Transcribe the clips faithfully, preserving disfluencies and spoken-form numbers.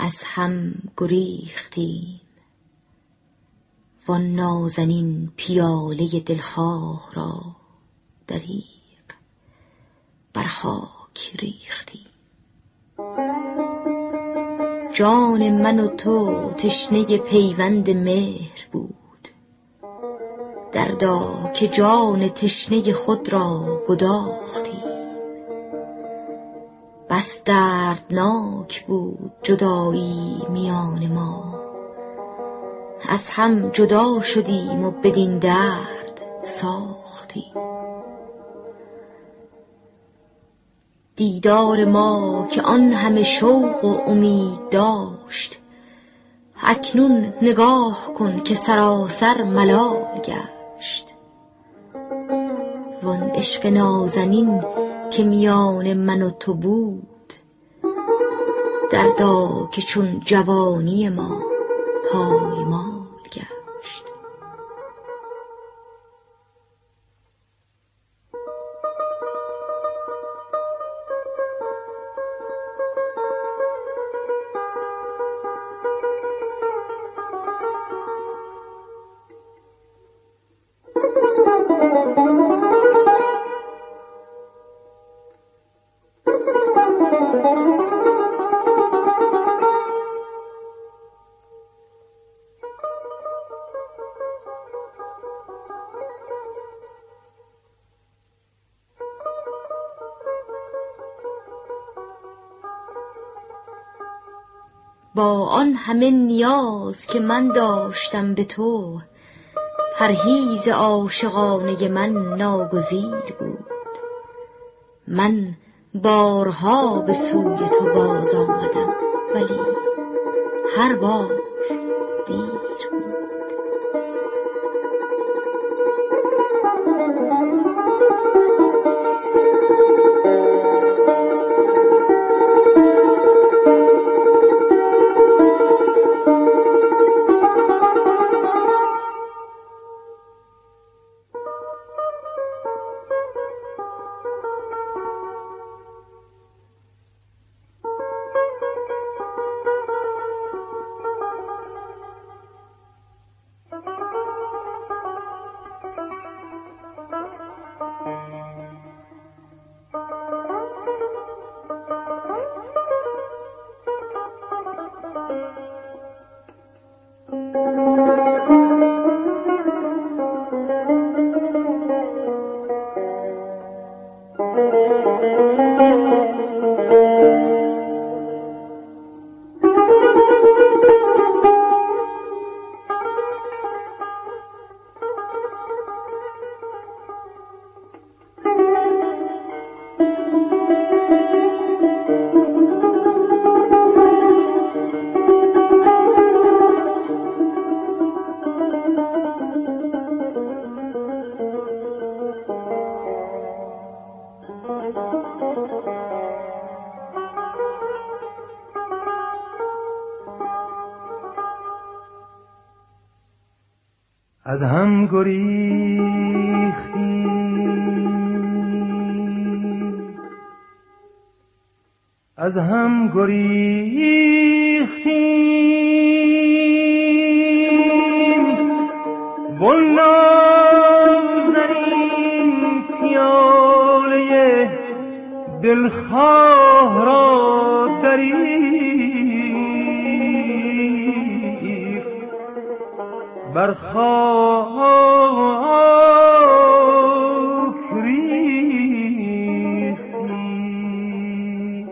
از هم گریختیم، وان نازنین پیاله دلخواه را دریغ بر خاک ریختیم. جان من و تو تشنه پیوند مهر بود، دردا که جان تشنه خود را گداختیم. بس دردناک بود جدایی میان ما، از هم جدا شدیم و بدین درد ساختیم. دیدار ما که آن همه شوق و امید داشت، اکنون نگاه کن که سراسر ملال گشت. وان عشق نازنین که میان من و تو بود، دردا که چون جوانی ما پایمال گشت. با آن همه نیاز که من داشتم به تو، پرهیز عاشقانه من ناگزیر بود. من بارها به سوی تو باز آمدم، ولی هر بار دیر بود. از هم گریختیم، از هم گریختیم، وان نازنین پیاله دلخواه را دریغ بر خاک ریختی.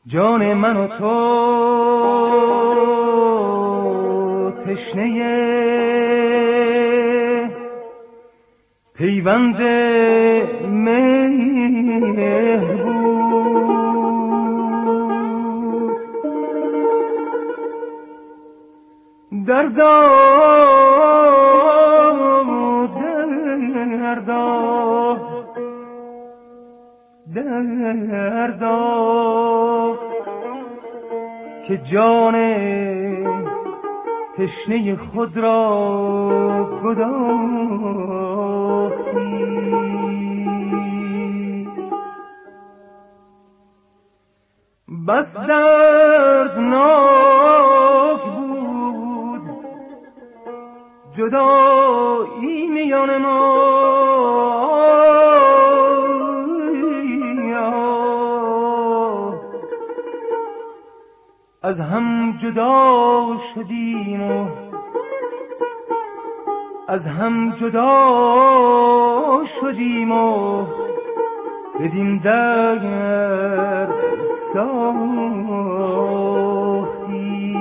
جان من و تو تشنه پیوند مهر بود. دردا دردا دردا که جان تشنه خود را گداختی. بس دردناک بود جدایی میان ما، از هم جدا شدیم و از هم جدا شدیم و بدین درد ساختی.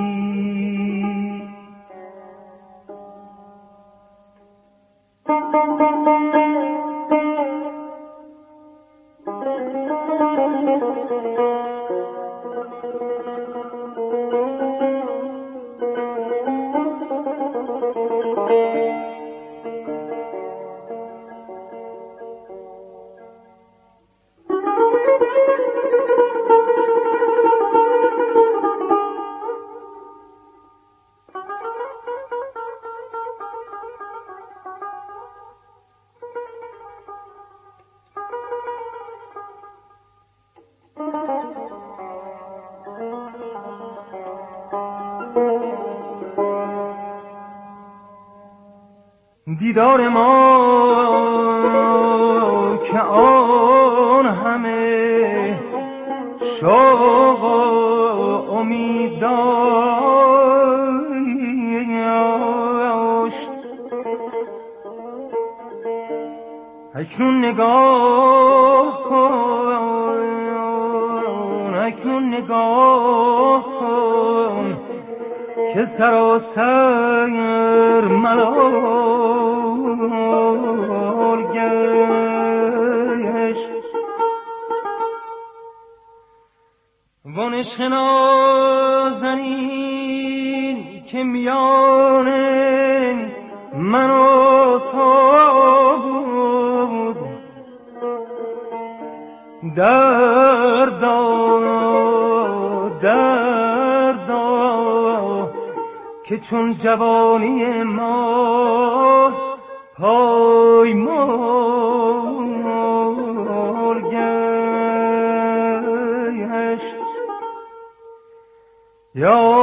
دیدار ما که آن همه شوق و امید داشت، اکنون نگاه کن، اکنون نگاه کن که سراسر ملال گشت. وان عشق نازنین که میان من و تو بود، دردا دردا که چون جوانی ما پایمال گشت. یا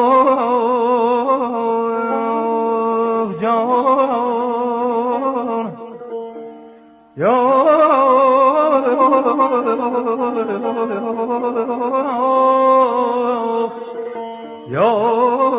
جان یا یا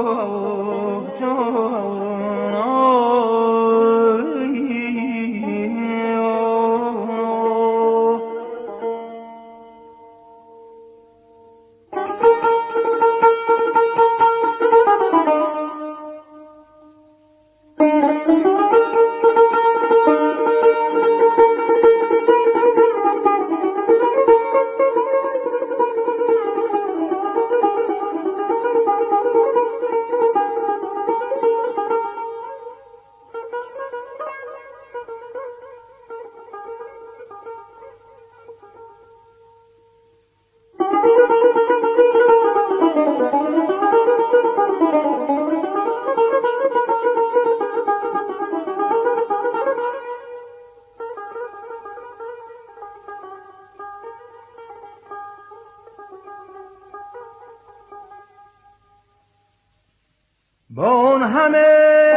با اون همه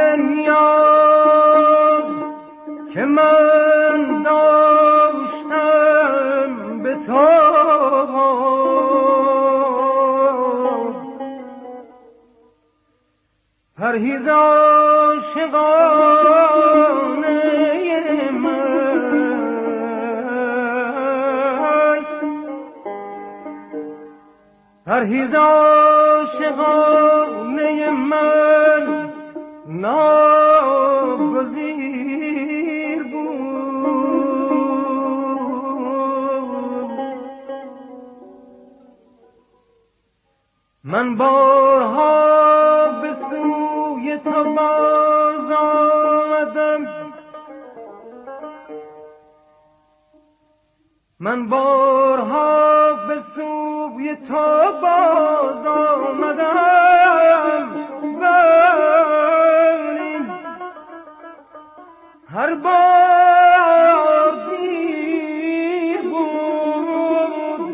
نیاز که من داشتم به تو، پرهیز عاشقانه من پرهیز عاشقانه من ناگزیر بود. من بارها به سوی تو باز آمدم، من بارها به سوی تو باز آمدم، ولی هر بار دیر بود.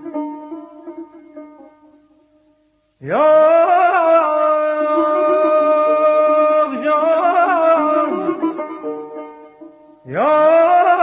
یا جان یا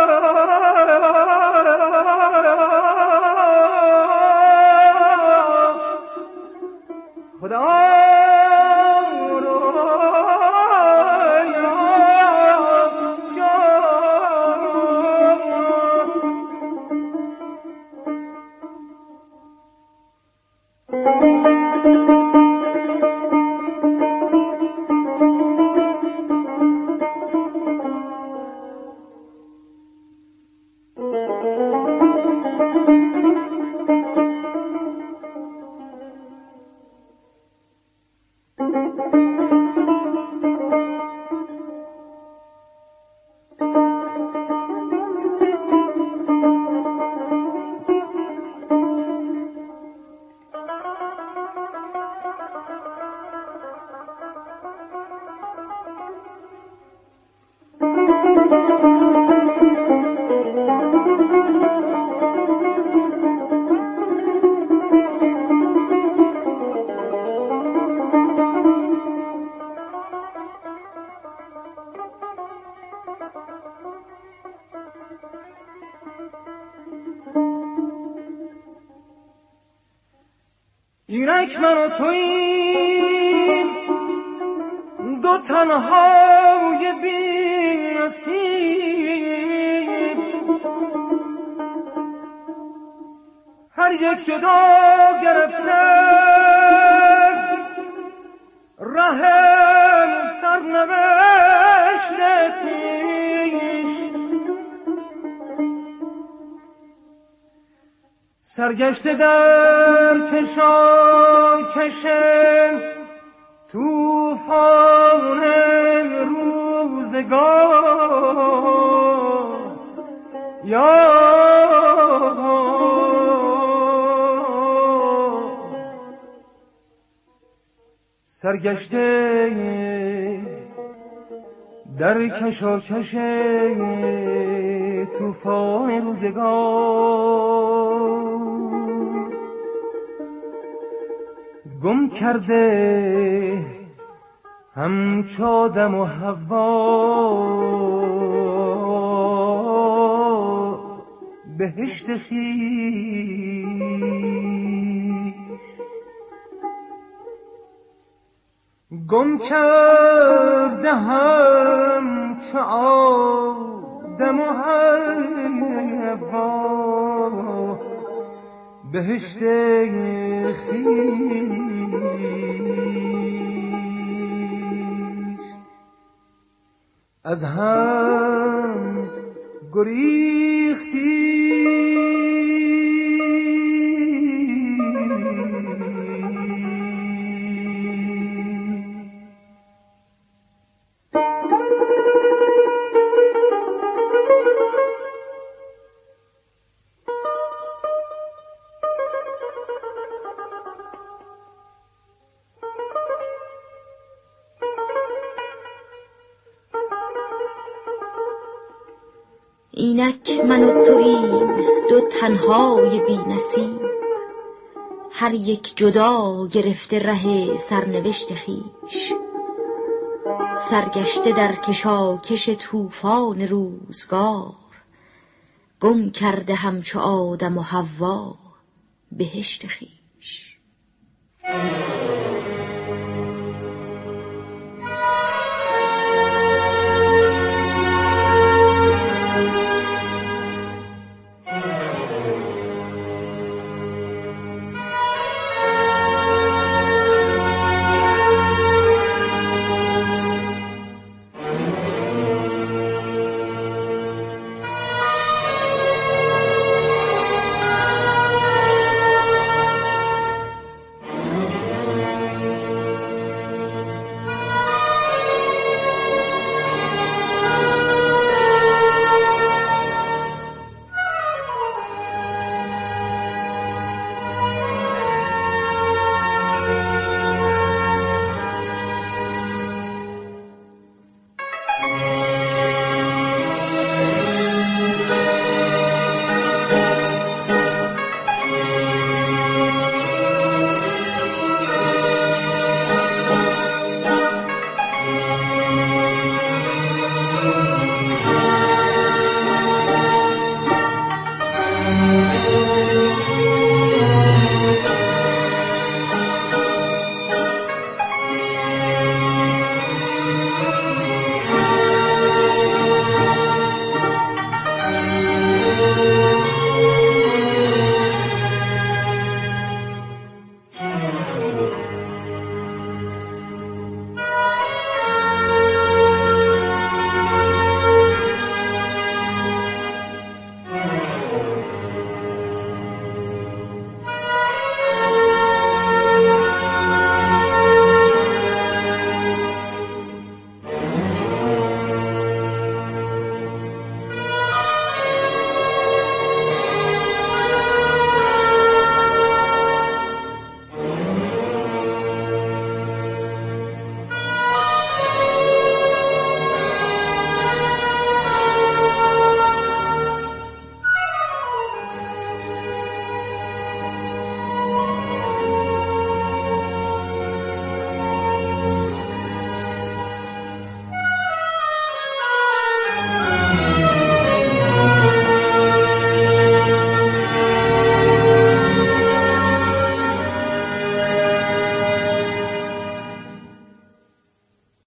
اینک من و توییم دو تنهای بی نصیب، هر یک جدا گرفته ره سرنوشت پیش. سرگشته در کشاکش طوفان روزگار، یا سرگشته در کشاکش طوفان روزگار، گم کرده همچو آدم و حوا بهشت خویش. گم کرده همچو آدم و حوا بهشت خویش. از هم گریختی اینک من و توییم دو تنهای بی نصیب، هر یک جدا گرفته ره سرنوشت خویش. سرگشته در کشاکش طوفان روزگار، گم کرده همچو آدم و حوا بهشت خویش.